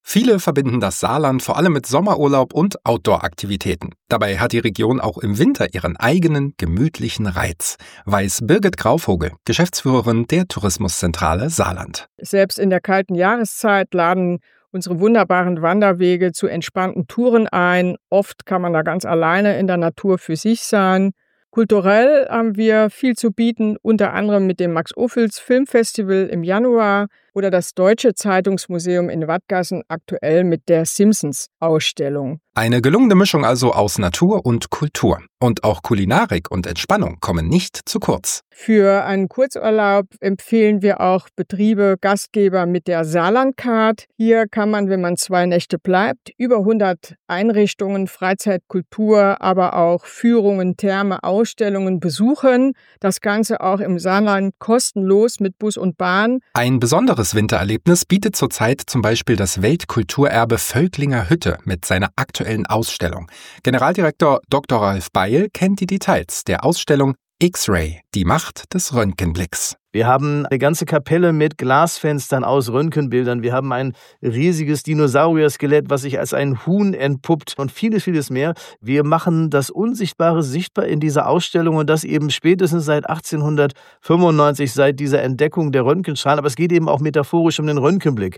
Viele verbinden das Saarland vor allem mit Sommerurlaub und Outdoor-Aktivitäten. Dabei hat die Region auch im Winter ihren eigenen, gemütlichen Reiz, weiß Birgit Grauvogel, Geschäftsführerin der Tourismuszentrale Saarland. Selbst in der kalten Jahreszeit laden unsere wunderbaren Wanderwege zu entspannten Touren ein. Oft kann man da ganz alleine in der Natur für sich sein. Kulturell haben wir viel zu bieten, unter anderem mit dem Max-Ophüls Filmfestival im Januar oder das Deutsche Zeitungsmuseum in Wadgassen aktuell mit der Simpsons-Ausstellung. Eine gelungene Mischung also aus Natur und Kultur. Und auch Kulinarik und Entspannung kommen nicht zu kurz. Für einen Kurzurlaub empfehlen wir auch Betriebe, Gastgeber mit der Saarlandcard. Hier kann man, wenn man 2 Nächte bleibt, über 100 Einrichtungen, Freizeit, Kultur, aber auch Führungen, Therme, Ausstellungen besuchen. Das Ganze auch im Saarland kostenlos mit Bus und Bahn. Ein besonderes Wintererlebnis bietet zurzeit zum Beispiel das Weltkulturerbe Völklinger Hütte mit seiner aktuellen Ausstellung. Generaldirektor Dr. Ralf Beil kennt die Details der Ausstellung X-Ray, die Macht des Röntgenblicks. Wir haben eine ganze Kapelle mit Glasfenstern aus Röntgenbildern. Wir haben ein riesiges Dinosaurier-Skelett, was sich als ein Huhn entpuppt und vieles, vieles mehr. Wir machen das Unsichtbare sichtbar in dieser Ausstellung und das eben spätestens seit 1895, seit dieser Entdeckung der Röntgenstrahlen. Aber es geht eben auch metaphorisch um den Röntgenblick.